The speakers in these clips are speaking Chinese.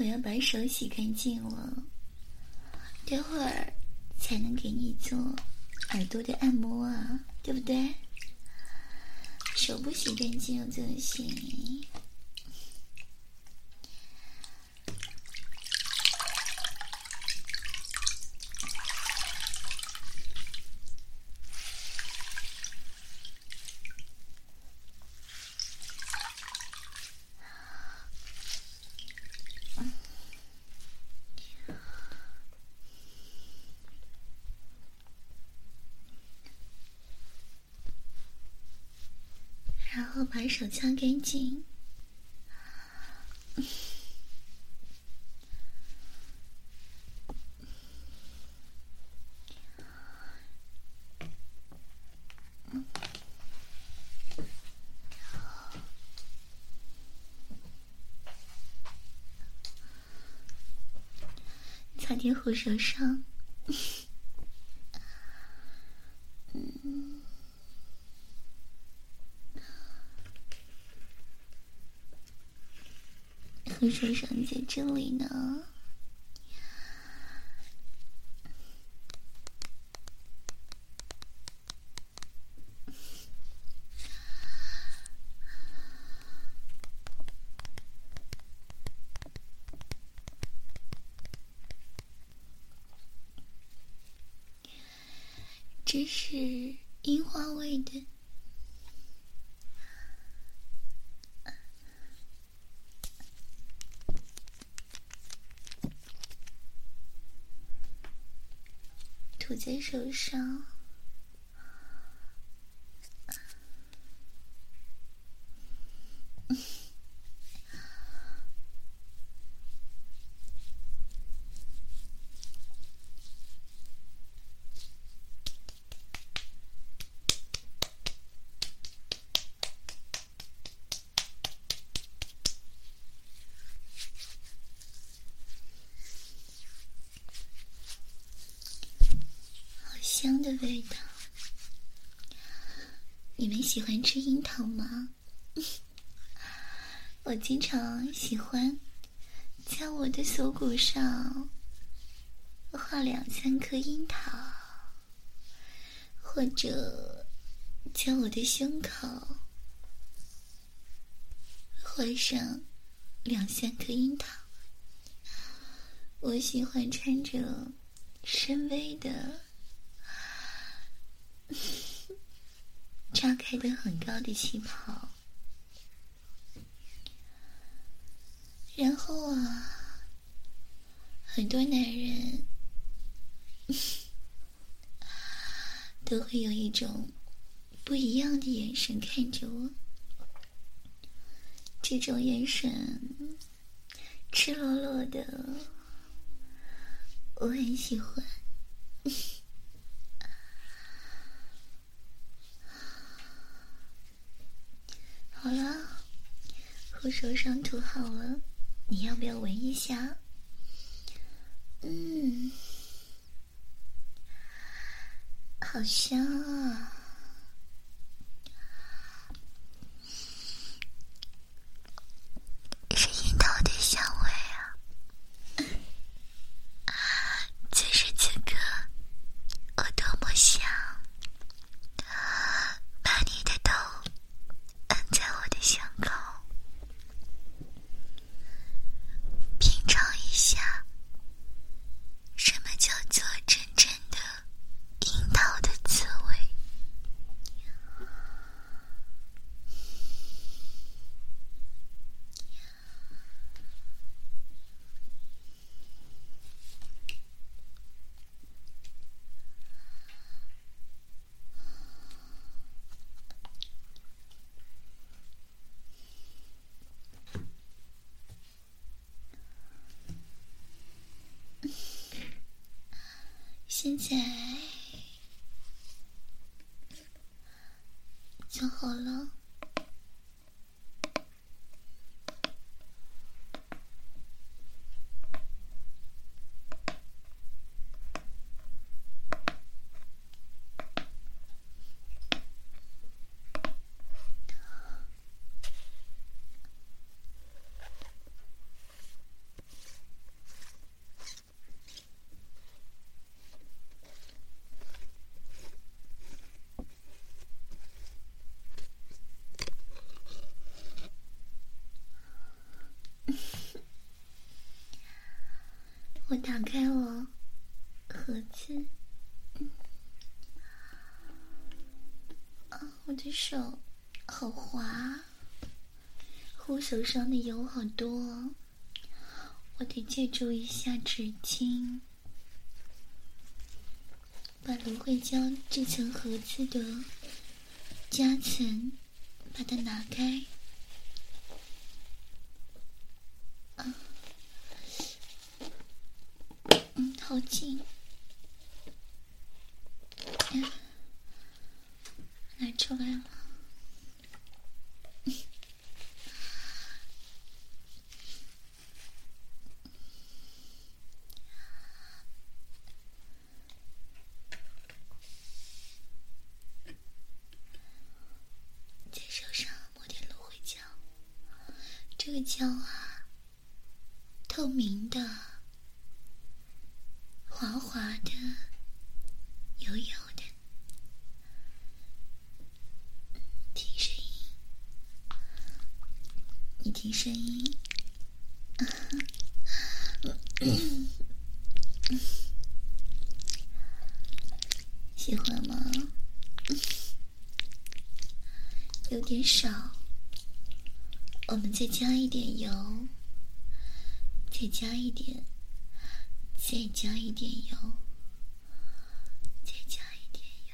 我要把手洗干净了，待会儿才能给你做耳朵的按摩啊，对不对？手不洗干净怎么行？然后把手擦干净。擦点护手霜。护手霜在这里呢。这是樱花味的。涂在手上。香的味道，你们喜欢吃樱桃吗？我经常喜欢在我的锁骨上画2-3颗樱桃，或者在我的胸口画上2-3颗樱桃。我喜欢穿着深 V 的扎开的很高的旗袍，然后啊，很多男人都会有一种不一样的眼神看着我，这种眼神赤裸裸的，我很喜欢。好了，护手霜涂好了，你要不要闻一下？好香啊！是樱桃的香味啊！此时此刻，我多么想把你的头按在我的胸口，品尝一下什么叫做真正的樱桃的滋味。现在做好了， 我打开了盒子，我的手好滑，护手上的油好多，我得借助一下纸巾，把芦荟胶这层盒子的夹层把它拿开。好紧，拿出来了。在手上抹点芦荟胶，这个胶啊，透明的，滑滑的，油油的。听声音，你听声音，喜欢吗？有点少，我们再加一点油，再加一点，再加一点油，再加一点油。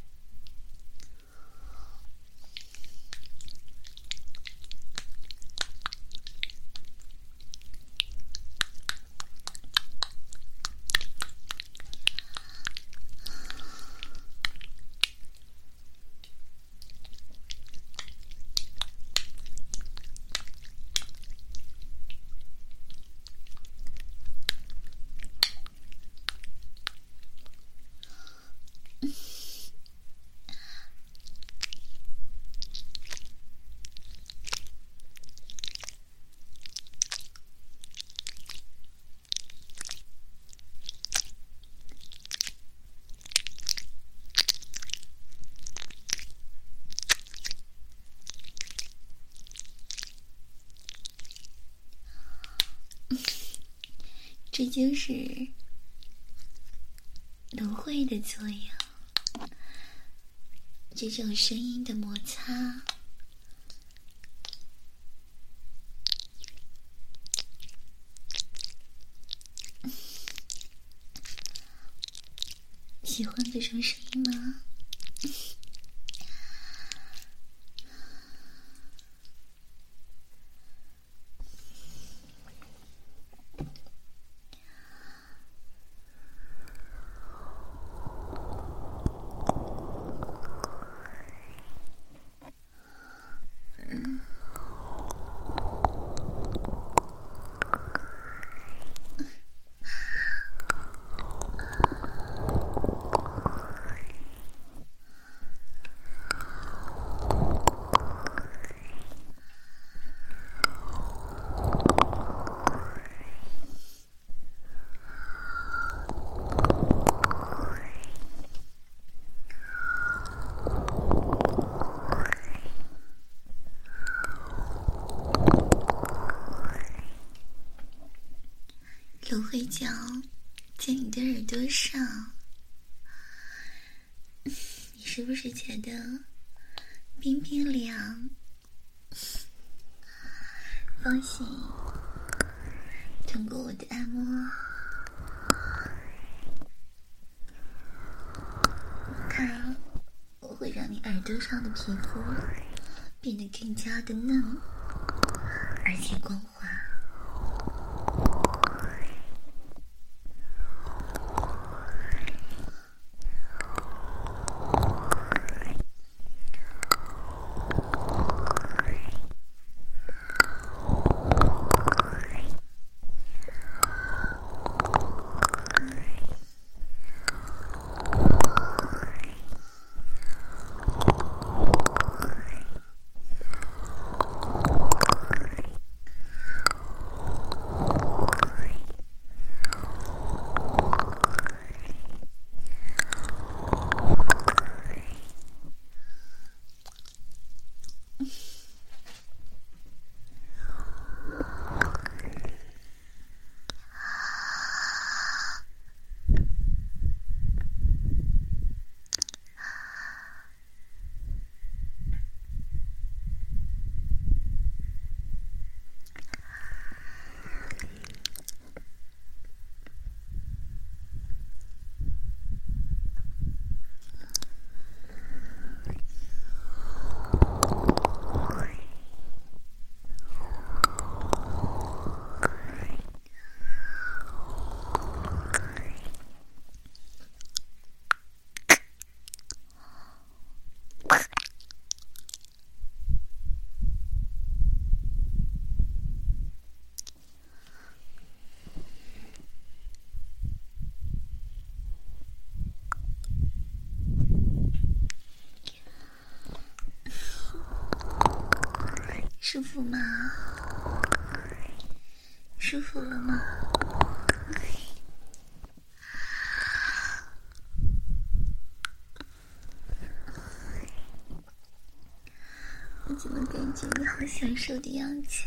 这就是芦荟的作用，这种声音的摩擦，喜欢这种声音吗？芦荟胶在你的耳朵上，你是不是觉得冰冰凉？放心，通过我的按摩，它会让你耳朵上的皮肤变得更加的嫩，而且光滑。 舒服吗？舒服了吗？我怎么感觉你好享受的样子？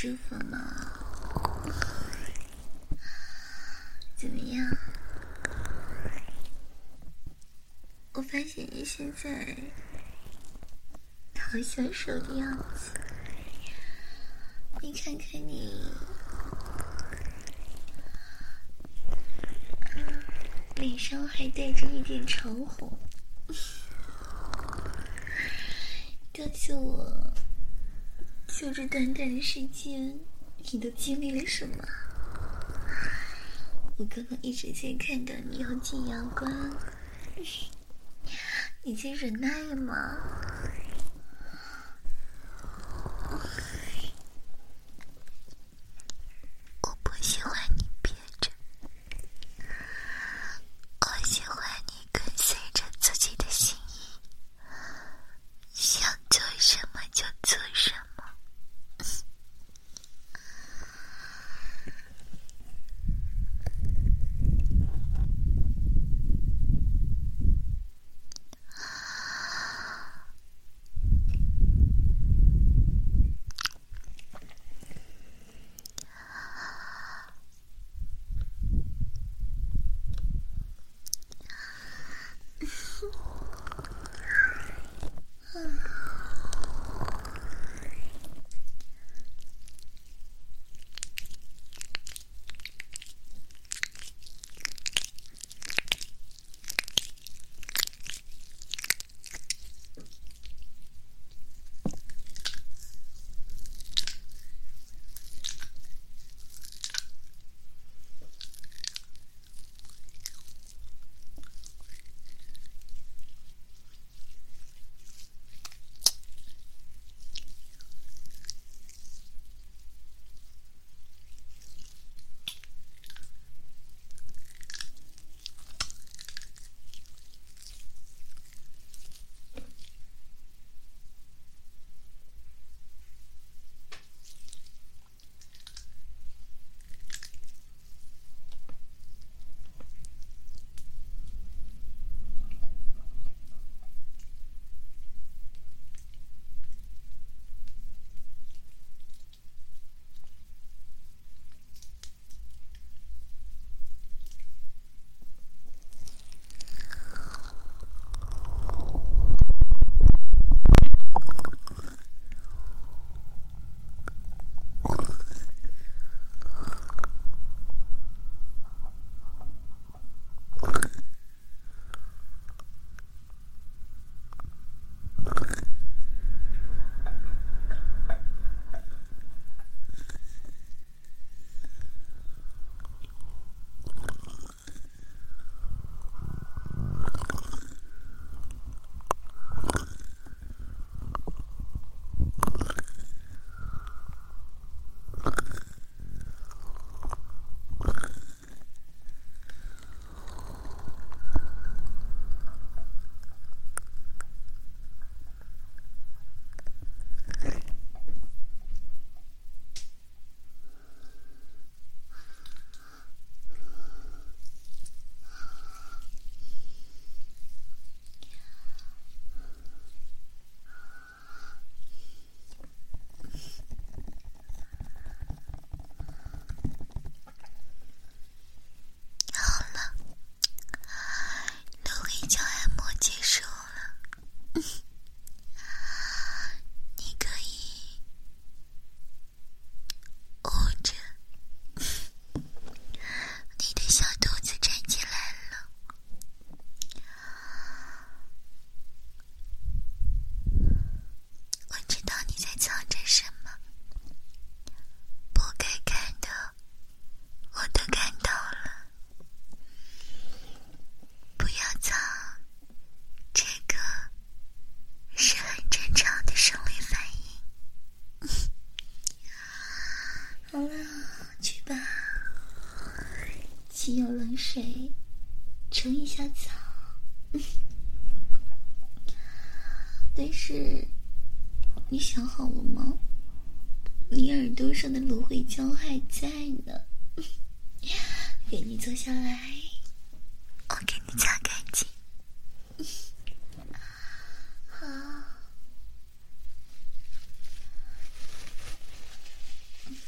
舒服吗？怎么样？我发现你现在好享受的样子，你看看你，脸上还带着一点潮红。告诉我，就这短短的时间，你都经历了什么？我刚刚一直在看到你咬紧牙关，你在忍耐了吗？我不喜欢你憋着，我喜欢你跟随着自己的心意，想做什么就做什么。洗有冷水，冲一下澡。但是，你想好了吗？你耳朵上的芦荟胶还在呢，给你坐下来，我给你擦干净。好。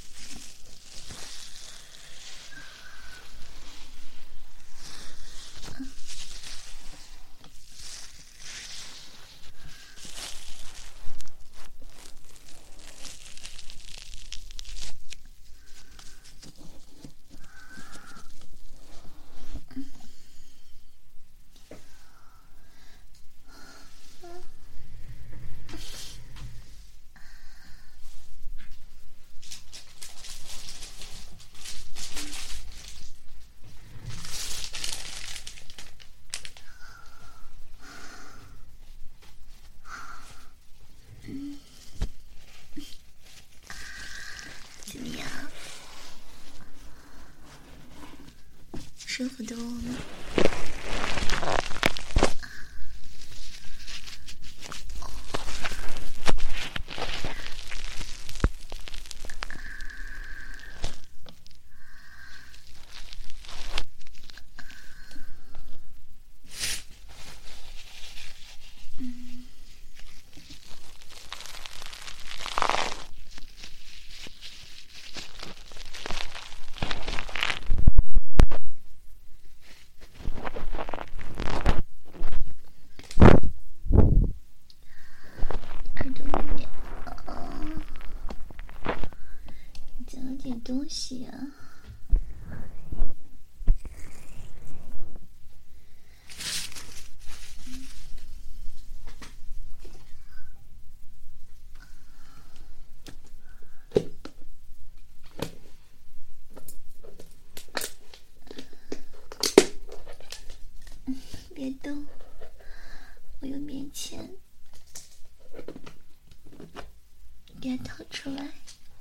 舒服多了。耳朵里面讲了点东西啊。别动，我有棉签，给它掏出来。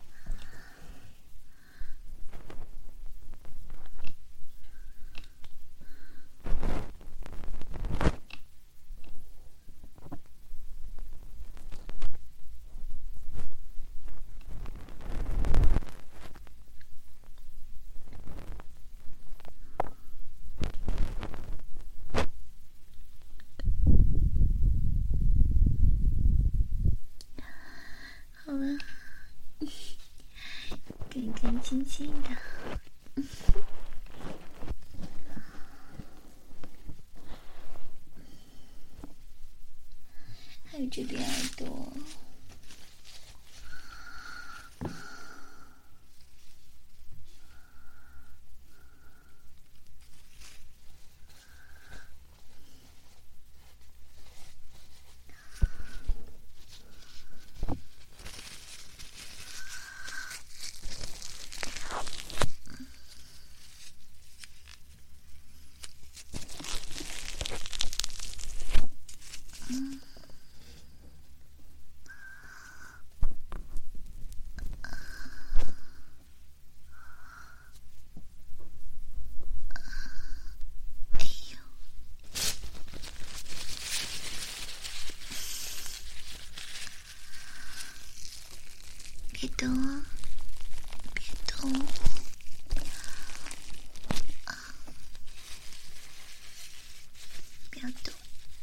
好了，干干净净的。还有这边耳朵，别动啊，别动。不要动。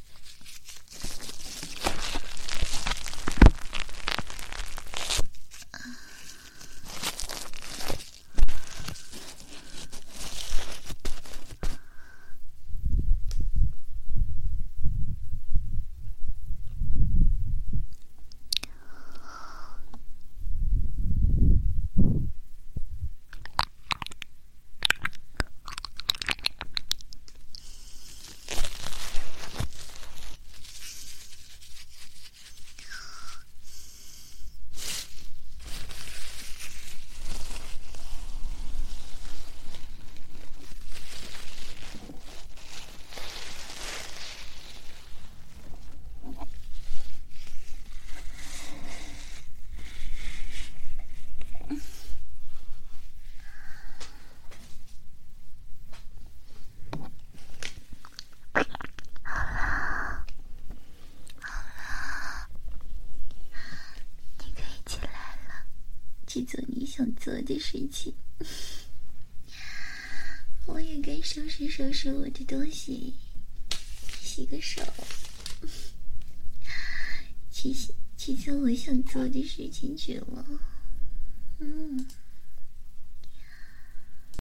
去做你想做的事情。我也该收拾收拾我的东西，洗个手，去做我想做的事情去了。